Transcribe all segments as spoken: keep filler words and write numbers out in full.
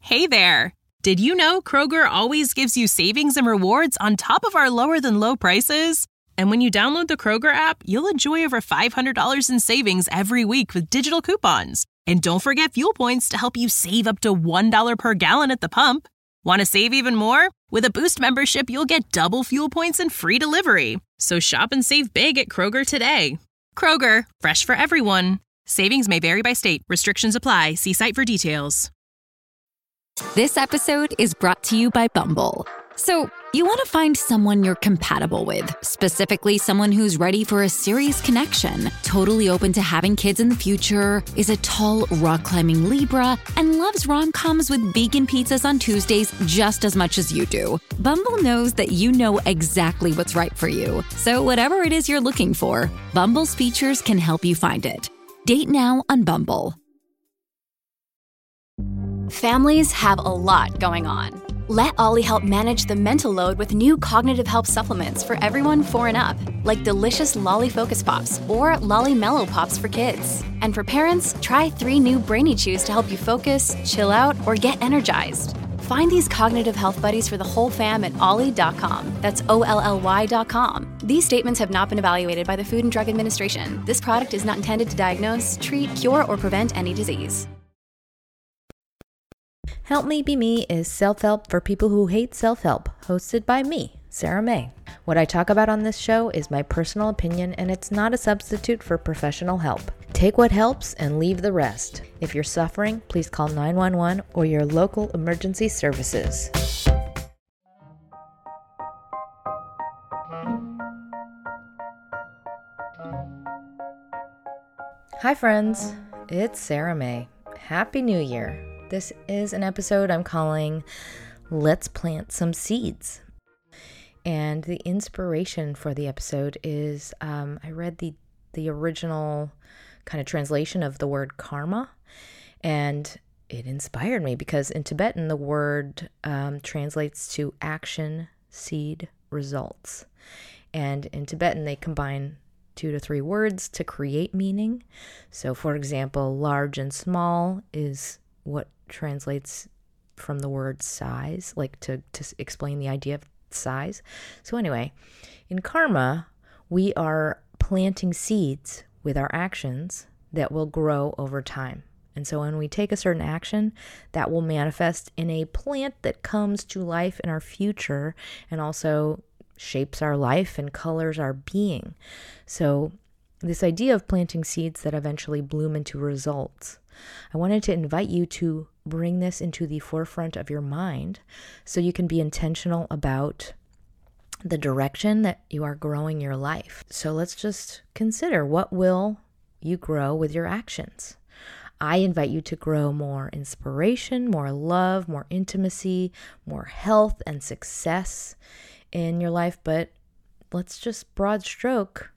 Hey there! Did you know Kroger always gives you savings and rewards on top of our lower-than-low prices? And when you download the Kroger app, you'll enjoy over five hundred dollars in savings every week with digital coupons. And don't forget fuel points to help you save up to one dollar per gallon at the pump. Want to save even more? With a Boost membership, you'll get double fuel points and free delivery. So shop and save big at Kroger today. Kroger, fresh for everyone. Savings may vary by state. Restrictions apply. See site for details. This episode is brought to you by Bumble. So, you want to find someone you're compatible with, specifically someone who's ready for a serious connection, totally open to having kids in the future, is a tall, rock-climbing Libra, and loves rom-coms with vegan pizzas on Tuesdays just as much as you do. Bumble knows that you know exactly what's right for you. So whatever it is you're looking for, Bumble's features can help you find it. Date now on Bumble. Families have a lot going on. Let Ollie help manage the mental load with new cognitive help supplements for everyone four and up, like delicious Lolly Focus Pops or Lolly Mellow Pops for kids. And for parents, try three new Brainy Chews to help you focus, chill out, or get energized. Find these cognitive health buddies for the whole fam at ollie dot com. That's O L L Y dot com. These statements have not been evaluated by the Food and Drug Administration. This product is not intended to diagnose, treat, cure, or prevent any disease. Help Me Be Me is self-help for people who hate self-help, hosted by me, Sarah May. What I talk about on this show is my personal opinion, and it's not a substitute for professional help. Take what helps and leave the rest. If you're suffering, please call nine one one or your local emergency services. Hi friends, it's Sarah May. Happy New Year. This is an episode I'm calling Let's Plant Some Seeds. And the inspiration for the episode is um, I read the, the original kind of translation of the word karma, and it inspired me because in Tibetan, the word um, translates to action, seed, results. And in Tibetan, they combine two to three words to create meaning. So, for example, large and small is what translates from the word size, like to, to explain the idea of size. So anyway, in karma, we are planting seeds with our actions that will grow over time. And so when we take a certain action, that will manifest in a plant that comes to life in our future and also shapes our life and colors our being. So this idea of planting seeds that eventually bloom into results, I wanted to invite you to bring this into the forefront of your mind so you can be intentional about the direction that you are growing your life. So let's just consider, what will you grow with your actions? I invite you to grow more inspiration, more love, more intimacy, more health and success in your life. But let's just broad stroke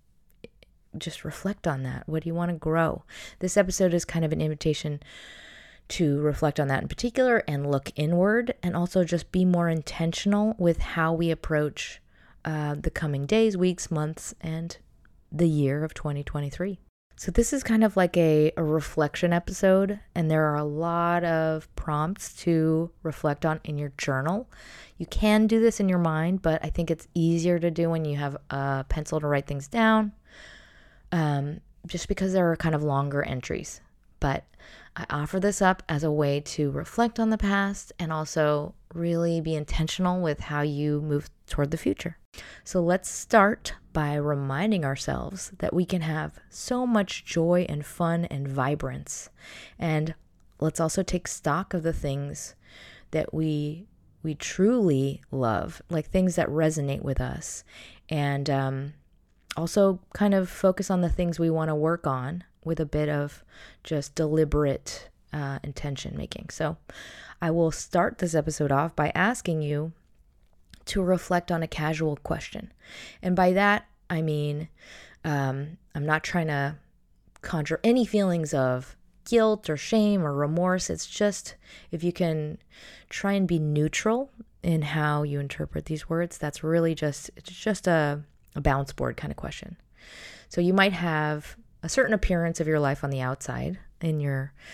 just reflect on that. What do you want to grow? This episode is kind of an invitation to reflect on that in particular and look inward, and also just be more intentional with how we approach uh, the coming days, weeks, months, and the year of twenty twenty-three. So this is kind of like a, a reflection episode, and there are a lot of prompts to reflect on in your journal. You can do this in your mind, but I think it's easier to do when you have a pencil to write things down. Um, just because there are kind of longer entries. But I offer this up as a way to reflect on the past and also really be intentional with how you move toward the future. So let's start by reminding ourselves that we can have so much joy and fun and vibrance. And let's also take stock of the things that we we truly love, like things that resonate with us. And um also kind of focus on the things we want to work on with a bit of just deliberate uh, intention making. So I will start this episode off by asking you to reflect on a casual question. And by that, I mean, um, I'm not trying to conjure any feelings of guilt or shame or remorse. It's just, if you can try and be neutral in how you interpret these words, that's really just, it's just a a bounce board kind of question. So you might have a certain appearance of your life on the outside in your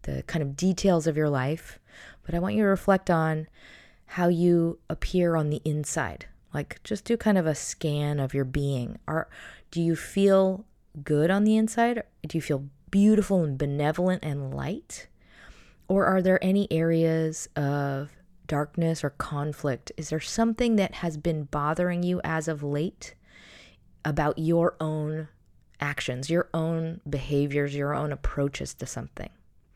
the kind of details of your life, but I want you to reflect on how you appear on the inside. Like, just do kind of a scan of your being. Are, do you feel good on the inside? Do you feel beautiful and benevolent and light? Or are there any areas of darkness or conflict? Is there something that has been bothering you as of late about your own actions, your own behaviors, your own approaches to something?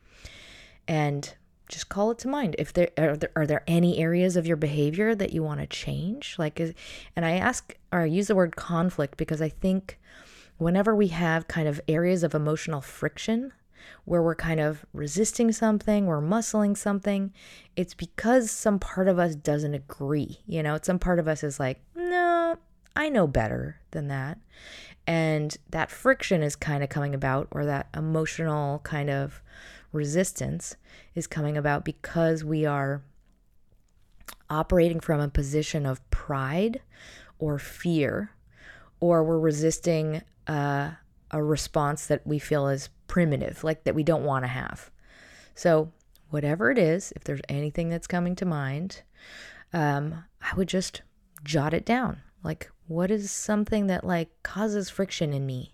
And just call it to mind. If there are, there are there any areas of your behavior that you want to change? Like, is, and I ask or I use the word conflict because I think whenever we have kind of areas of emotional friction where we're kind of resisting something, we're muscling something, it's because some part of us doesn't agree. You know, some part of us is like, no, I know better than that. And that friction is kind of coming about, or that emotional kind of resistance is coming about because we are operating from a position of pride or fear, or we're resisting uh, a response that we feel is primitive, like that we don't want to have. So whatever it is, if there's anything that's coming to mind, um, I would just jot it down. Like, what is something that like causes friction in me?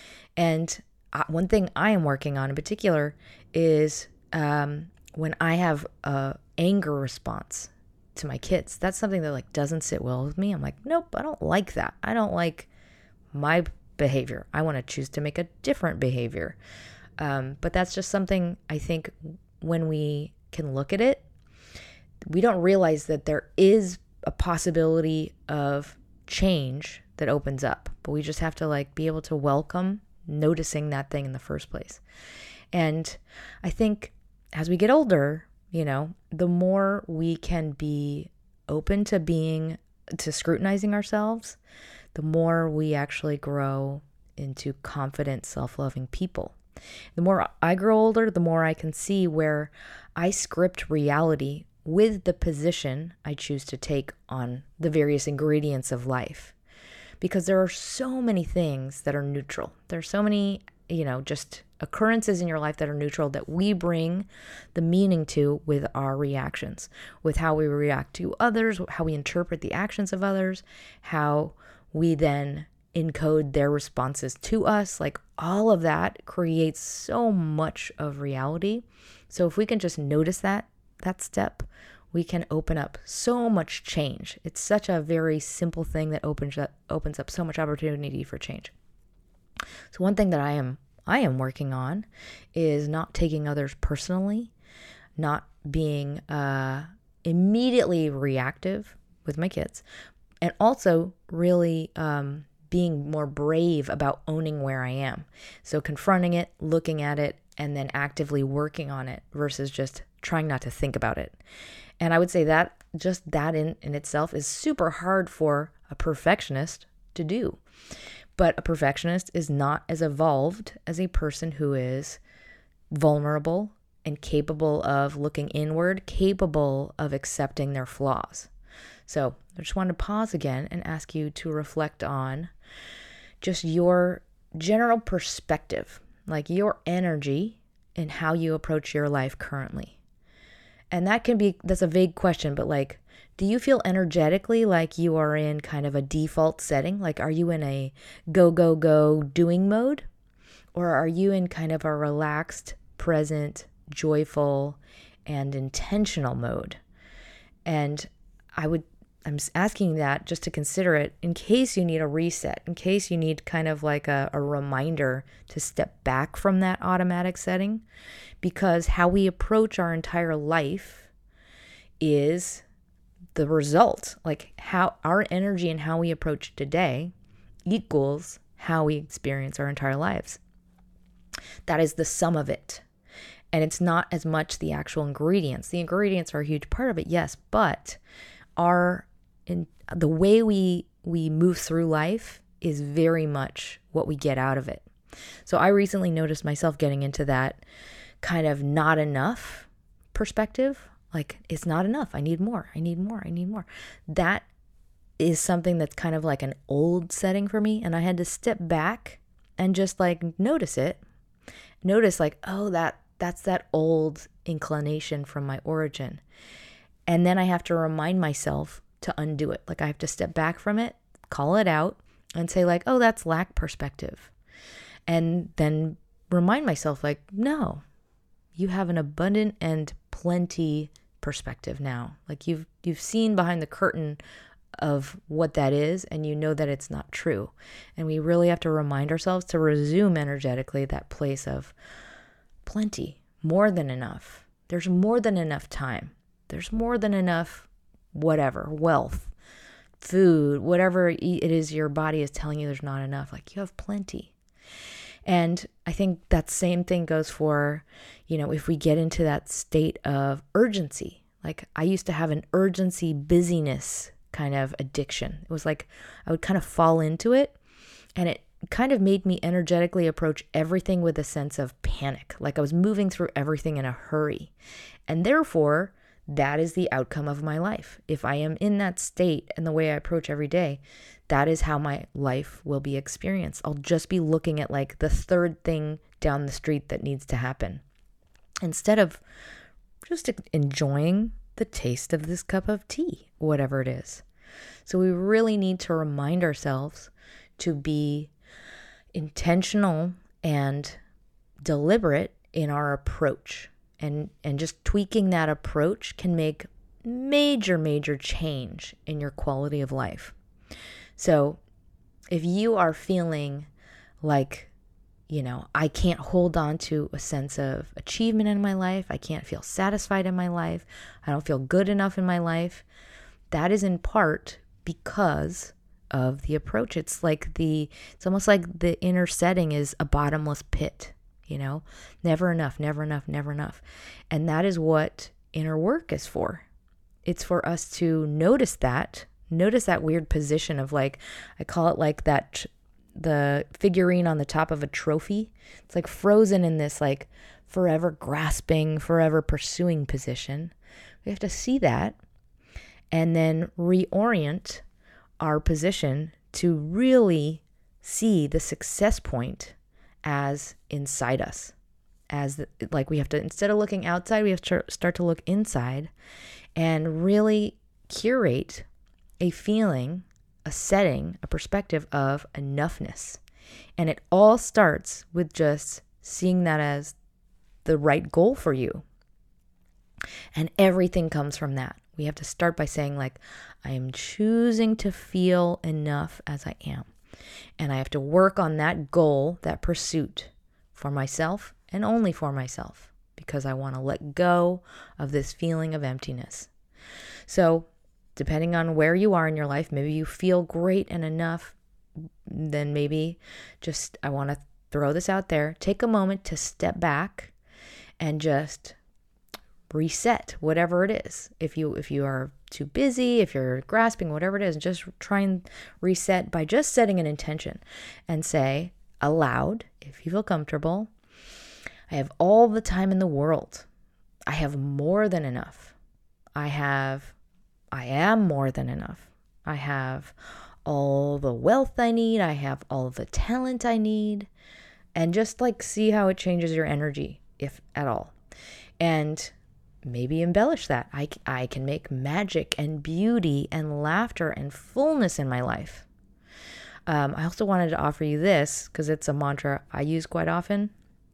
And uh, one thing I am working on in particular is um, when I have a anger response to my kids. That's something that like doesn't sit well with me. I'm like, nope, I don't like that. I don't like my behavior. I want to choose to make a different behavior. Um, but that's just something I think when we can look at it, we don't realize that there is a possibility of change that opens up, but we just have to like be able to welcome noticing that thing in the first place. And I think as we get older, you know, the more we can be open to being, to scrutinizing ourselves, the more we actually grow into confident, self-loving people. The more I grow older, the more I can see where I script reality with the position I choose to take on the various ingredients of life. Because there are so many things that are neutral. There are so many, you know, just occurrences in your life that are neutral that we bring the meaning to with our reactions, with how we react to others, how we interpret the actions of others, how we then encode their responses to us. Like, all of that creates so much of reality. So if we can just notice that, that step, we can open up so much change. It's such a very simple thing that opens up, opens up so much opportunity for change. So one thing that I am I am working on is not taking others personally, not being uh, immediately reactive with my kids, and also really um, being more brave about owning where I am. So confronting it, looking at it, and then actively working on it versus just trying not to think about it. And I would say that just that in, in itself is super hard for a perfectionist to do. But a perfectionist is not as evolved as a person who is vulnerable and capable of looking inward, capable of accepting their flaws. So I just wanted to pause again and ask you to reflect on just your general perspective, like your energy and how you approach your life currently. And that can be, that's a vague question, but like, do you feel energetically like you are in kind of a default setting? Like, are you in a go, go, go doing mode? Or are you in kind of a relaxed, present, joyful, and intentional mode? And I would, I'm asking that just to consider it in case you need a reset, in case you need kind of like a, a reminder to step back from that automatic setting, because how we approach our entire life is the result. Like, how our energy and how we approach today equals how we experience our entire lives. That is the sum of it. And it's not as much the actual ingredients. The ingredients are a huge part of it, yes, but our in the way we we move through life is very much what we get out of it. So I recently noticed myself getting into that kind of not enough perspective. Like, it's not enough. I need more. I need more. I need more. That is something that's kind of like an old setting for me. And I had to step back and just like notice it. Notice like, oh, that That's that old inclination from my origin. And then I have to remind myself to undo it. Like I have to step back from it, call it out, and say like, oh, that's lack perspective. And then remind myself like, no, you have an abundant and plenty perspective now. Like you've you've seen behind the curtain of what that is, and you know that it's not true. And we really have to remind ourselves to resume energetically that place of plenty, more than enough. There's more than enough time. There's more than enough whatever, wealth, food, whatever it is your body is telling you there's not enough. Like you have plenty. And I think that same thing goes for, you know, if we get into that state of urgency. Like I used to have an urgency, busyness kind of addiction. It was like I would kind of fall into it, and it kind of made me energetically approach everything with a sense of panic. Like I was moving through everything in a hurry. And therefore, that is the outcome of my life. If I am in that state and the way I approach every day, that is how my life will be experienced. I'll just be looking at like the third thing down the street that needs to happen, instead of just enjoying the taste of this cup of tea, whatever it is. So we really need to remind ourselves to be intentional and deliberate in our approach. And and just tweaking that approach can make major, major change in your quality of life. So if you are feeling like, you know, I can't hold on to a sense of achievement in my life, I can't feel satisfied in my life, I don't feel good enough in my life, that is in part because of the approach. It's like the, it's almost like the inner setting is a bottomless pit. You know, never enough, never enough, never enough. And that is what inner work is for. It's for us to notice that, notice that weird position of like, I call it like that, the figurine on the top of a trophy. It's like frozen in this like forever grasping, forever pursuing position. We have to see that and then reorient our position to really see the success point as inside us, as the, like we have to, instead of looking outside, we have to start to look inside and really curate a feeling, a setting, a perspective of enoughness. And it all starts with just seeing that as the right goal for you. And everything comes from that. We have to start by saying like, I am choosing to feel enough as I am. And I have to work on that goal, that pursuit for myself and only for myself, because I want to let go of this feeling of emptiness. So depending on where you are in your life, maybe you feel great and enough, then maybe just, I want to throw this out there, take a moment to step back and just reset whatever it is. If you if you are too busy, if you're grasping, whatever it is, just try and reset by just setting an intention and say aloud, if you feel comfortable, I have all the time in the world. I have more than enough. I have, I am more than enough. I have all the wealth I need. I have all the talent I need. And just like see how it changes your energy, if at all. And maybe embellish that. I, I can make magic and beauty and laughter and fullness in my life. Um, I also wanted to offer you this because it's a mantra I use quite often.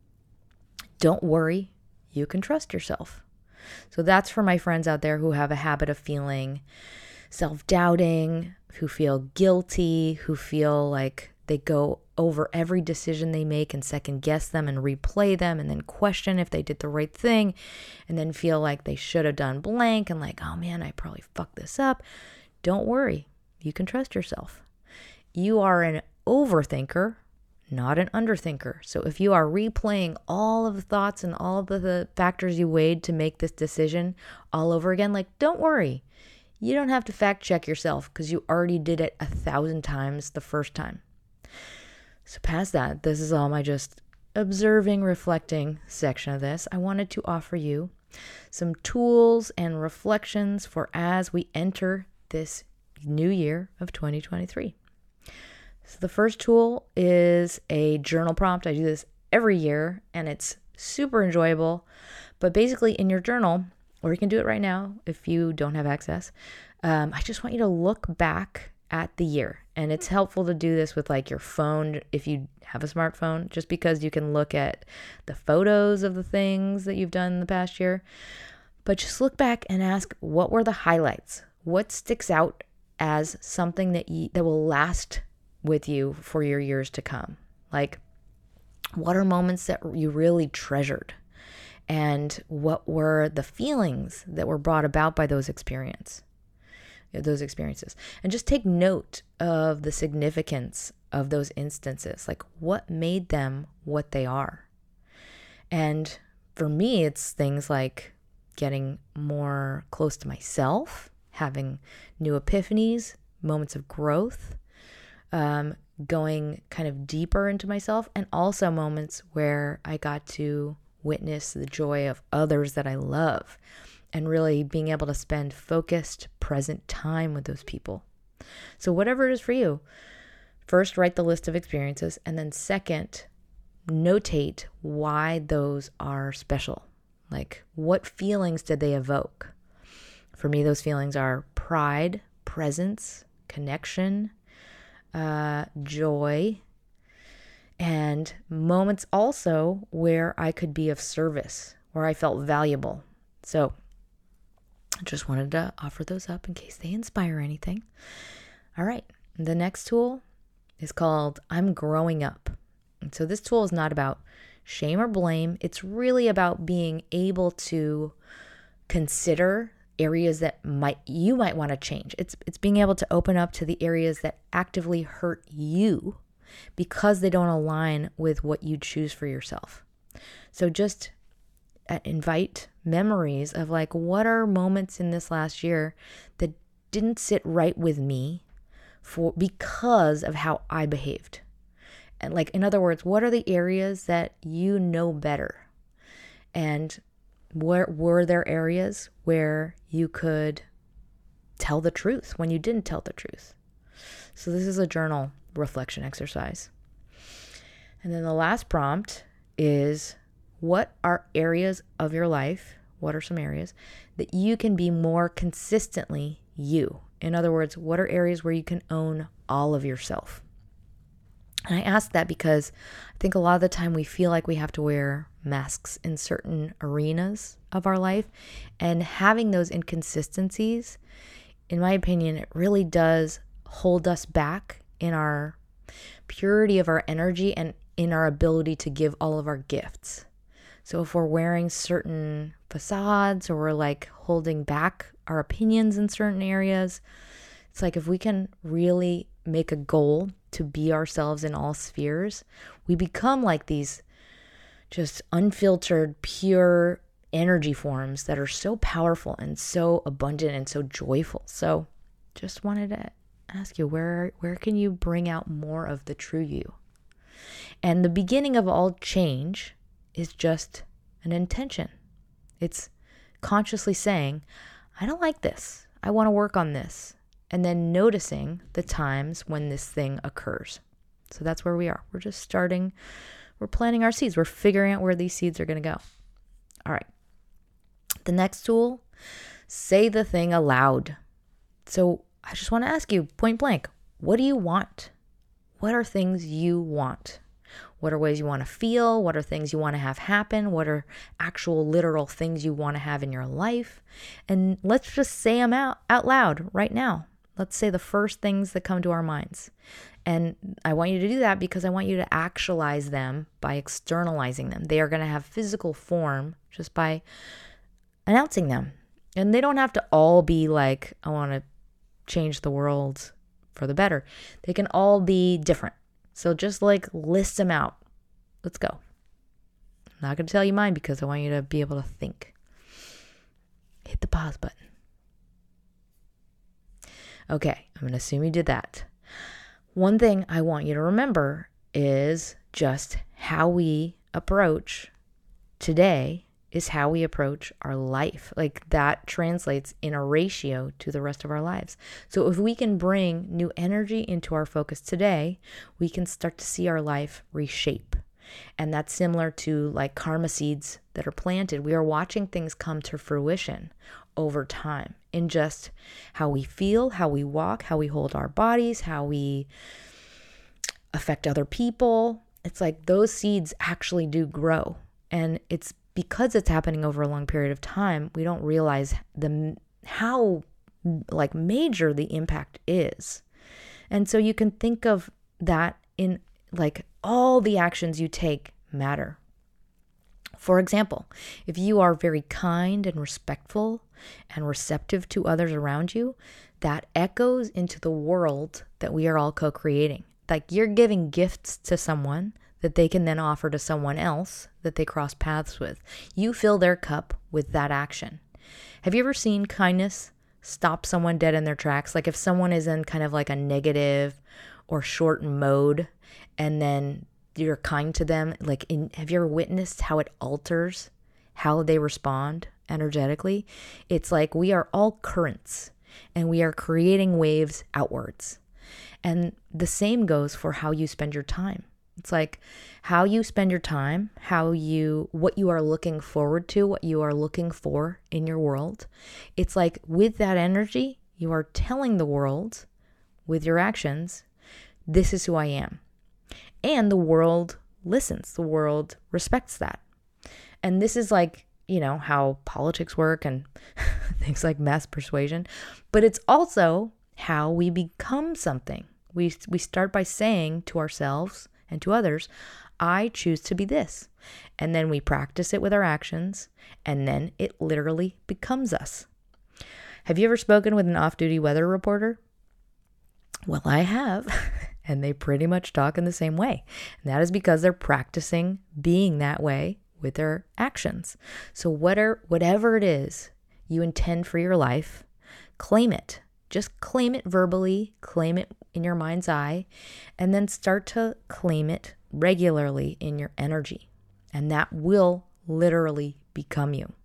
Don't worry, you can trust yourself. So that's for my friends out there who have a habit of feeling self-doubting, who feel guilty, who feel like they go over every decision they make and second guess them and replay them and then question if they did the right thing and then feel like they should have done blank and like, oh man, I probably fucked this up. Don't worry. You can trust yourself. You are an overthinker, not an underthinker. So if you are replaying all of the thoughts and all of the, the factors you weighed to make this decision all over again, like, don't worry. You don't have to fact check yourself because you already did it a thousand times the first time. So past that, this is all my just observing, reflecting section of this. I wanted to offer you some tools and reflections for as we enter this new year of twenty twenty-three. So the first tool is a journal prompt. I do this every year, and it's super enjoyable. But basically in your journal, or you can do it right now if you don't have access, um, I just want you to look back at the year. And it's helpful to do this with like your phone if you have a smartphone, just because you can look at the photos of the things that you've done in the past year. But just look back and ask, what were the highlights? What sticks out as something that you, that will last with you for your years to come? Like, what are moments that you really treasured? And what were the feelings that were brought about by those experience, those experiences? And just take note of the significance of those instances, like what made them what they are. And for me, it's things like getting more close to myself, having new epiphanies, moments of growth, um, going kind of deeper into myself, and also moments where I got to witness the joy of others that I love and really being able to spend focused, present time with those people. So whatever it is for you, first write the list of experiences, and then second, notate why those are special. Like, what feelings did they evoke? For me, those feelings are pride, presence, connection, uh, joy, and moments also where I could be of service, where I felt valuable. So I just wanted to offer those up in case they inspire anything. All right. The next tool is called I'm Growing Up. And so this tool is not about shame or blame. It's really about being able to consider areas that might you might want to change. It's it's being able to open up to the areas that actively hurt you because they don't align with what you choose for yourself. So just invite memories of like, what are moments in this last year that didn't sit right with me for because of how I behaved. And like, in other words, what are the areas that you know better? And where were there areas where you could tell the truth when you didn't tell the truth? So this is a journal reflection exercise. And then the last prompt is, what are areas of your life, what are some areas that you can be more consistently you? In other words, what are areas where you can own all of yourself? And I ask that because I think a lot of the time we feel like we have to wear masks in certain arenas of our life. And having those inconsistencies, in my opinion, it really does hold us back in our purity of our energy and in our ability to give all of our gifts. So if we're wearing certain facades or we're like holding back our opinions in certain areas, it's like if we can really make a goal to be ourselves in all spheres, we become like these just unfiltered, pure energy forms that are so powerful and so abundant and so joyful. So just wanted to ask you, where where can you bring out more of the true you? And the beginning of all change is just an intention. It's consciously saying, I don't like this. I want to work on this. And then noticing the times when this thing occurs. So that's where we are. We're just starting, we're planting our seeds. We're figuring out where these seeds are going to go. All right. The next tool, say the thing aloud. So I just want to ask you point blank, what do you want? What are things you want? What are ways you want to feel? What are things you want to have happen? What are actual literal things you want to have in your life? And let's just say them out, out loud right now. Let's say the first things that come to our minds. And I want you to do that because I want you to actualize them by externalizing them. They are going to have physical form just by announcing them. And they don't have to all be like, I want to change the world for the better. They can all be different. So just like list them out. Let's go. I'm not going to tell you mine because I want you to be able to think. Hit the pause button. Okay, I'm going to assume you did that. One thing I want you to remember is just how we approach today is how we approach our life. Like that translates in a ratio to the rest of our lives. So if we can bring new energy into our focus today, we can start to see our life reshape. And that's similar to like karma seeds that are planted. We are watching things come to fruition over time in just how we feel, how we walk, how we hold our bodies, how we affect other people. It's like those seeds actually do grow. And it's because it's happening over a long period of time, we don't realize the how like major the impact is. And so you can think of that in like all the actions you take matter. For example, if you are very kind and respectful and receptive to others around you, that echoes into the world that we are all co-creating. Like you're giving gifts to someone that they can then offer to someone else that they cross paths with. You fill their cup with that action. Have you ever seen kindness stop someone dead in their tracks? Like if someone is in kind of like a negative or short mode and then you're kind to them, like in, have you ever witnessed how it alters how they respond energetically? It's like we are all currents and we are creating waves outwards. And the same goes for how you spend your time. It's like how you spend your time, how you, what you are looking forward to, what you are looking for in your world. It's like with that energy, you are telling the world with your actions, this is who I am. And the world listens, the world respects that. And this is like, you know, how politics work and things like mass persuasion, but it's also how we become something. We we start by saying to ourselves and to others, I choose to be this. And then we practice it with our actions, and then it literally becomes us. Have you ever spoken with an off-duty weather reporter? Well, I have, and they pretty much talk in the same way. And that is because they're practicing being that way with their actions. So whatever, whatever it is you intend for your life, claim it. Just claim it verbally, claim it in your mind's eye, and then start to claim it regularly in your energy. And that will literally become you.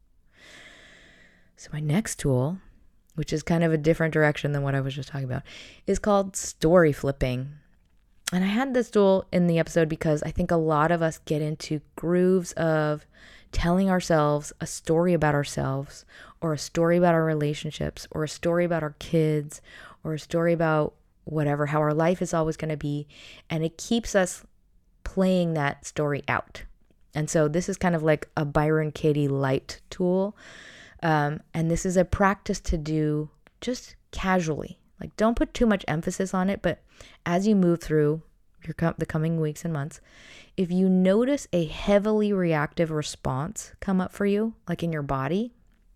So my next tool, which is kind of a different direction than what I was just talking about, is called story flipping. And I had this tool in the episode because I think a lot of us get into grooves of telling ourselves a story about ourselves, or a story about our relationships, or a story about our kids, or a story about whatever, how our life is always going to be. And it keeps us playing that story out. And so this is kind of like a Byron Katie light tool. Um, and this is a practice to do just casually. Like don't put too much emphasis on it, but as you move through your com- the coming weeks and months, if you notice a heavily reactive response come up for you, like in your body,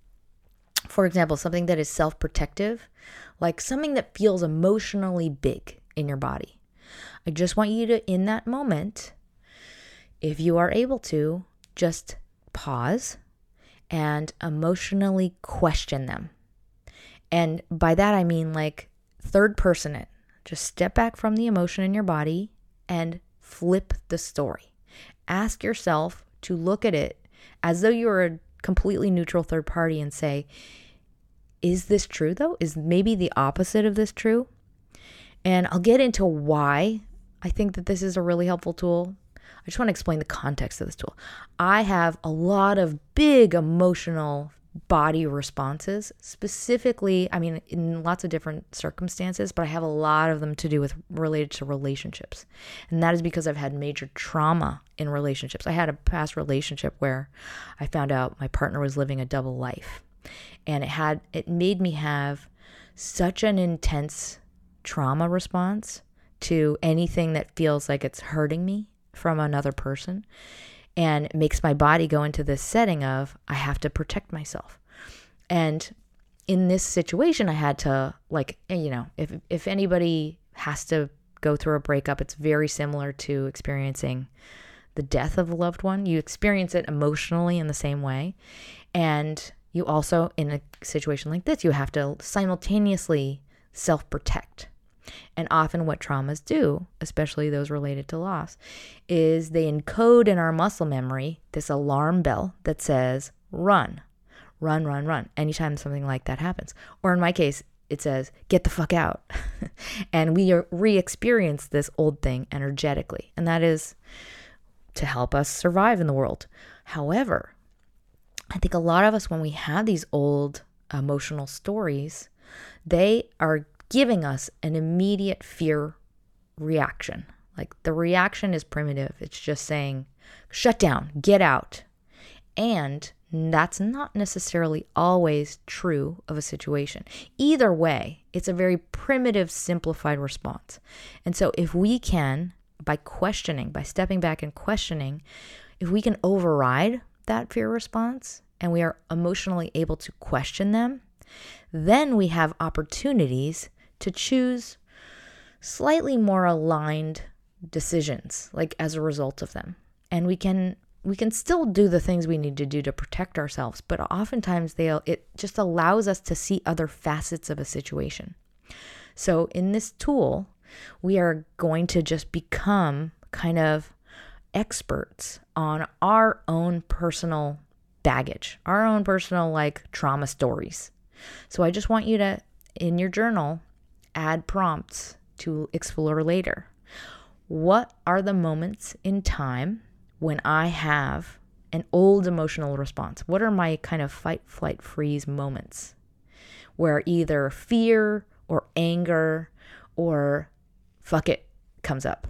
for example, something that is self-protective, like something that feels emotionally big in your body, I just want you to, in that moment, if you are able to, just pause and emotionally question them. And by that, I mean like third person it. Just step back from the emotion in your body and flip the story. Ask yourself to look at it as though you were a completely neutral third party and say, is this true though? Is maybe the opposite of this true? And I'll get into why I think that this is a really helpful tool. I just want to explain the context of this tool. I have a lot of big emotional body responses, specifically, I mean, in lots of different circumstances, but I have a lot of them to do with related to relationships. And that is because I've had major trauma in relationships. I had a past relationship where I found out my partner was living a double life. And it had, it made me have such an intense trauma response to anything that feels like it's hurting me from another person. And it makes my body go into this setting of, I have to protect myself. And in this situation, I had to, like, you know, if if anybody has to go through a breakup, it's very similar to experiencing the death of a loved one. You experience it emotionally in the same way. And you also, in a situation like this, you have to simultaneously self-protect. And often what traumas do, especially those related to loss, is they encode in our muscle memory this alarm bell that says, run, run, run, run, anytime something like that happens. Or in my case, it says, get the fuck out. And we re-experience this old thing energetically. And that is to help us survive in the world. However, I think a lot of us, when we have these old emotional stories, they are giving us an immediate fear reaction. Like the reaction is primitive. It's just saying, shut down, get out. And that's not necessarily always true of a situation. Either way, it's a very primitive, simplified response. And so if we can, by questioning, by stepping back and questioning, if we can override that fear response and we are emotionally able to question them, then we have opportunities to choose slightly more aligned decisions, like as a result of them. And we can we can still do the things we need to do to protect ourselves, but oftentimes they it just allows us to see other facets of a situation. So in this tool, we are going to just become kind of experts on our own personal baggage, our own personal like trauma stories. So I just want you to, in your journal, add prompts to explore later. What are the moments in time when I have an old emotional response? What are my kind of fight, flight, freeze moments where either fear or anger or fuck it comes up?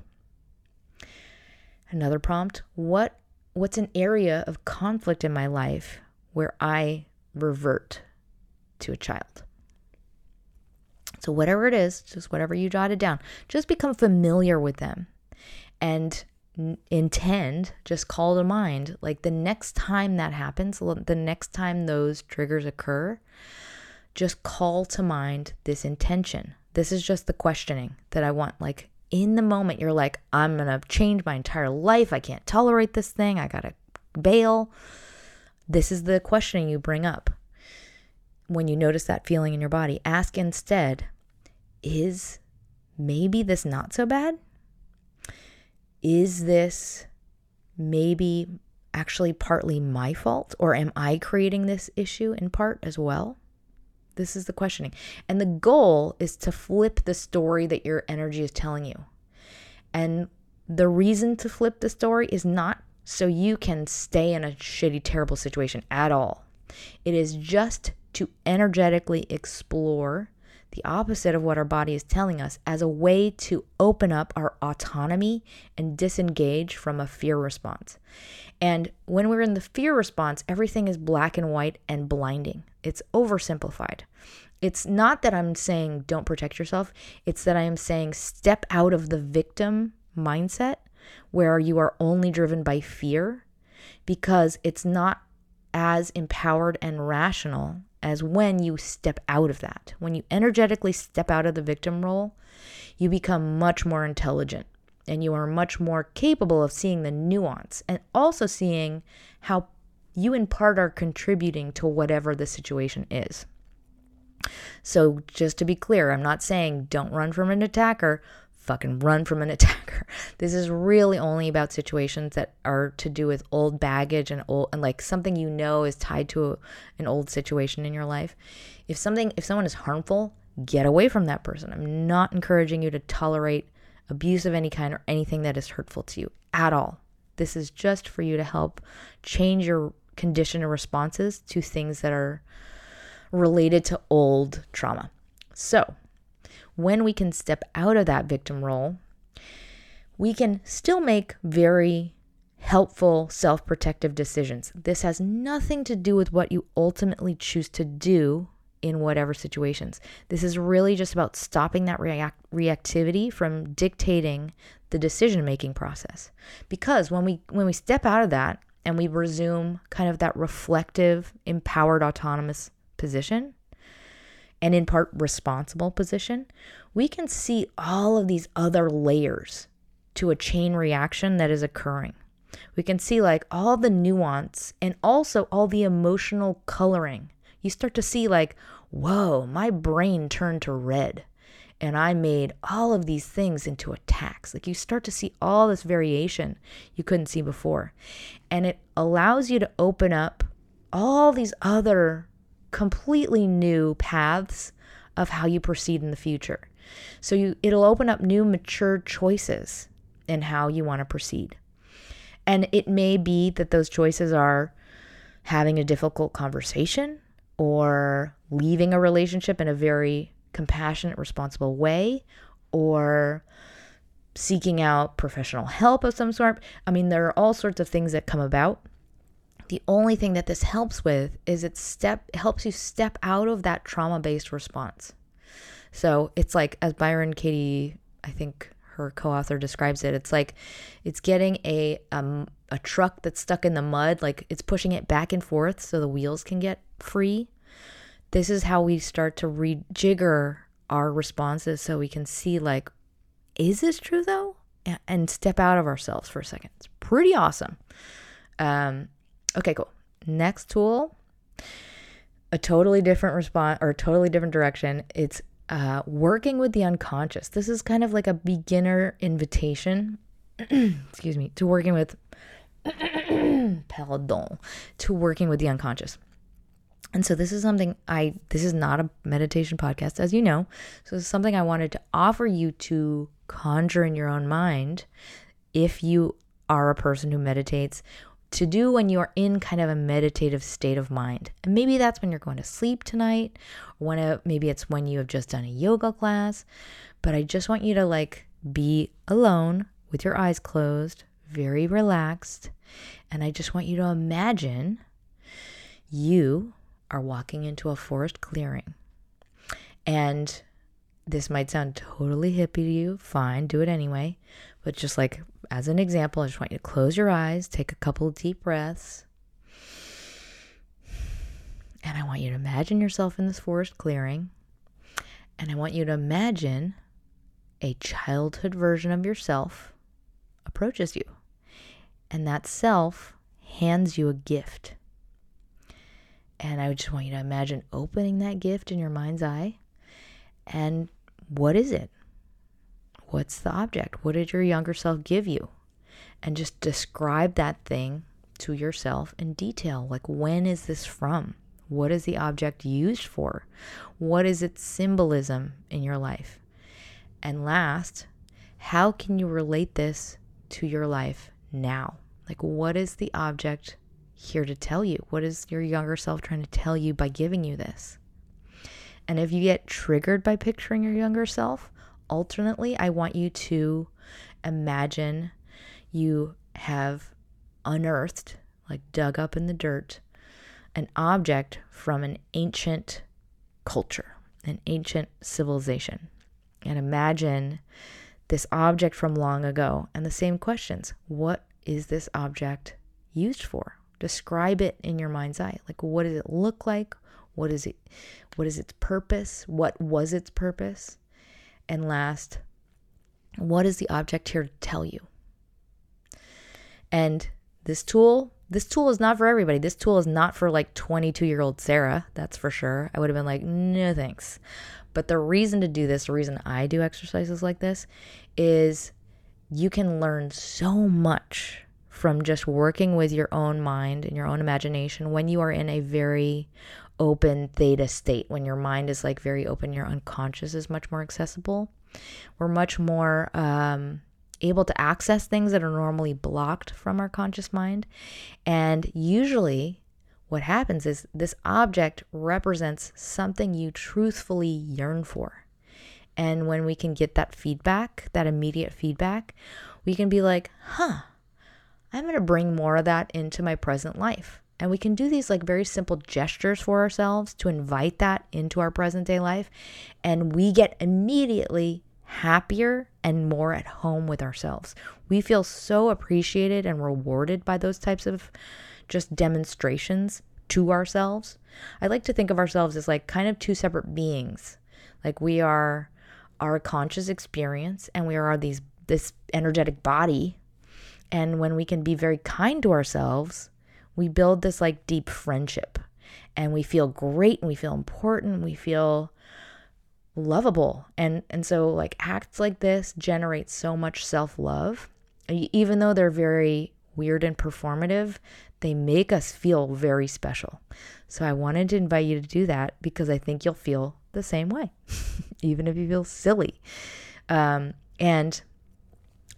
Another prompt, what what's an area of conflict in my life where I revert to a child? So whatever it is, just whatever you jotted down, just become familiar with them and n- intend, just call to mind, like the next time that happens, the next time those triggers occur, just call to mind this intention. This is just the questioning that I want. Like in the moment, you're like, I'm going to change my entire life. I can't tolerate this thing. I got to bail. This is the questioning you bring up. When you notice that feeling in your body, ask instead, is maybe this not so bad? Is this maybe actually partly my fault? Or am I creating this issue in part as well? This is the questioning. And the goal is to flip the story that your energy is telling you. And the reason to flip the story is not so you can stay in a shitty, terrible situation at all. It is just to energetically explore the opposite of what our body is telling us as a way to open up our autonomy and disengage from a fear response. And when we're in the fear response, everything is black and white and blinding. It's oversimplified. It's not that I'm saying don't protect yourself. It's that I am saying step out of the victim mindset where you are only driven by fear, because it's not as empowered and rational as when you step out of that. When you energetically step out of the victim role, you become much more intelligent and you are much more capable of seeing the nuance and also seeing how you in part are contributing to whatever the situation is. So just to be clear, I'm not saying don't run from an attacker. Fucking run from an attacker. This is really only about situations that are to do with old baggage and old and like something you know is tied to a, an old situation in your life. If something, if someone is harmful, get away from that person. I'm not encouraging you to tolerate abuse of any kind or anything that is hurtful to you at all. This is just for you to help change your condition and responses to things that are related to old trauma. So when we can step out of that victim role, we can still make very helpful self-protective decisions. This has nothing to do with what you ultimately choose to do in whatever situations. This is really just about stopping that react- reactivity from dictating the decision-making process. Because when we when we step out of that and we resume kind of that reflective, empowered, autonomous position, and in part responsible position, we can see all of these other layers to a chain reaction that is occurring. We can see like all the nuance and also all the emotional coloring. You start to see like, whoa, my brain turned to red and I made all of these things into attacks. Like you start to see all this variation you couldn't see before. And it allows you to open up all these other completely new paths of how you proceed in the future. So you, it'll open up new mature choices in how you want to proceed. And it may be that those choices are having a difficult conversation or leaving a relationship in a very compassionate, responsible way, or seeking out professional help of some sort. I mean, there are all sorts of things that come about. The only thing that this helps with is it step it helps you step out of that trauma-based response. So it's like, as Byron Katie, I think her co-author describes it, it's like it's getting a um a truck that's stuck in the mud, like it's pushing it back and forth so the wheels can get free. This is how we start to rejigger our responses so we can see, like, is this true though? And step out of ourselves for a second. It's pretty awesome. Um, okay, cool. Next tool, a totally different response or a totally different direction. It's uh, working with the unconscious. This is kind of like a beginner invitation, excuse me, to working with, pardon, to working with the unconscious. And so this is something I, this is not a meditation podcast, as you know. So this is something I wanted to offer you to conjure in your own mind, if you are a person who meditates, to do when you are in kind of a meditative state of mind. And maybe that's when you're going to sleep tonight, or when it, maybe it's when you have just done a yoga class. But I just want you to like be alone with your eyes closed, very relaxed. And I just want you to imagine you are walking into a forest clearing. And this might sound totally hippie to you. Fine, do it anyway. But just like as an example, I just want you to close your eyes, take a couple of deep breaths. And I want you to imagine yourself in this forest clearing. And I want you to imagine a childhood version of yourself approaches you. And that self hands you a gift. And I just want you to imagine opening that gift in your mind's eye. And what is it? What's the object? What did your younger self give you? And just describe that thing to yourself in detail. Like, when is this from? What is the object used for? What is its symbolism in your life? And last, how can you relate this to your life now? Like, what is the object here to tell you? What is your younger self trying to tell you by giving you this? And if you get triggered by picturing your younger self, alternately, I want you to imagine you have unearthed, like dug up in the dirt, an object from an ancient culture, an ancient civilization. And imagine this object from long ago and the same questions. What is this object used for? Describe it in your mind's eye. Like, what does it look like? What is it? What is its purpose? What was its purpose? And last, what is the object here to tell you? And this tool, this tool is not for everybody. This tool is not for like twenty-two-year-old Sarah, that's for sure. I would have been like, no thanks. But the reason to do this, the reason I do exercises like this, is you can learn so much from just working with your own mind and your own imagination when you are in a very open theta state, when your mind is like very open, your unconscious is much more accessible. We're much more um, able to access things that are normally blocked from our conscious mind. And usually what happens is this object represents something you truthfully yearn for. And when we can get that feedback, that immediate feedback, we can be like, huh, I'm going to bring more of that into my present life. And we can do these like very simple gestures for ourselves to invite that into our present day life. And we get immediately happier and more at home with ourselves. We feel so appreciated and rewarded by those types of just demonstrations to ourselves. I like to think of ourselves as like kind of two separate beings. Like we are our conscious experience and we are these this energetic body. And when we can be very kind to ourselves, we build this like deep friendship and we feel great and we feel important. We feel lovable. And, and so like acts like this generate so much self-love. Even though they're very weird and performative, they make us feel very special. So I wanted to invite you to do that because I think you'll feel the same way, even if you feel silly. Um, and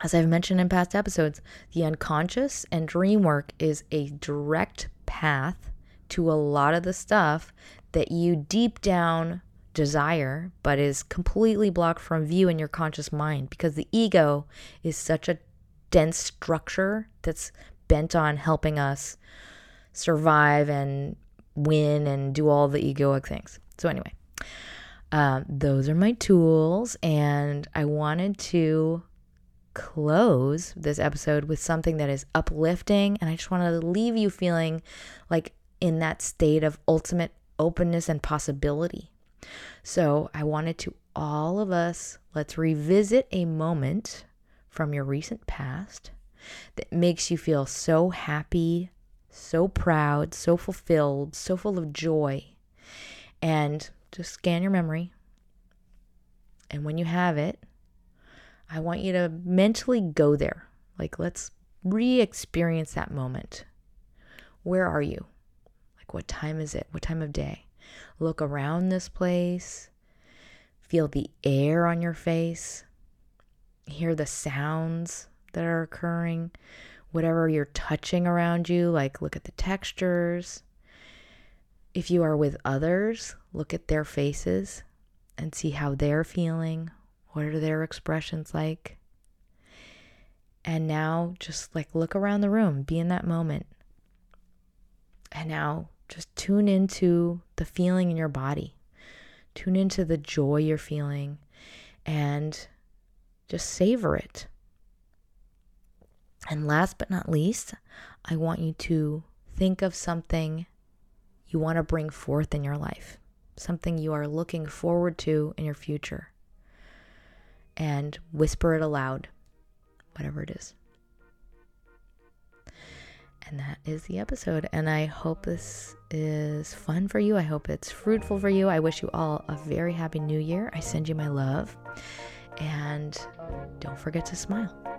As I've mentioned in past episodes, the unconscious and dream work is a direct path to a lot of the stuff that you deep down desire, but is completely blocked from view in your conscious mind, because the ego is such a dense structure that's bent on helping us survive and win and do all the egoic things. So anyway, um, those are my tools, and I wanted to close this episode with something that is uplifting, and I just want to leave you feeling like in that state of ultimate openness and possibility. So I wanted to all of us, let's revisit a moment from your recent past that makes you feel so happy, so proud, so fulfilled, so full of joy. And just scan your memory. And when you have it, I want you to mentally go there. Like, let's re-experience that moment. Where are you? Like, what time is it? What time of day? Look around this place. Feel the air on your face. Hear the sounds that are occurring. Whatever you're touching around you, like look at the textures. If you are with others, look at their faces and see how they're feeling. What are their expressions like? And now just like look around the room, be in that moment. And now just tune into the feeling in your body. Tune into the joy you're feeling and just savor it. And last but not least, I want you to think of something you want to bring forth in your life, something you are looking forward to in your future, and whisper it aloud, whatever it is. And that is the episode. And I hope this is fun for you. I hope it's fruitful for you. I wish you all a very happy new year. I send you my love. And don't forget to smile.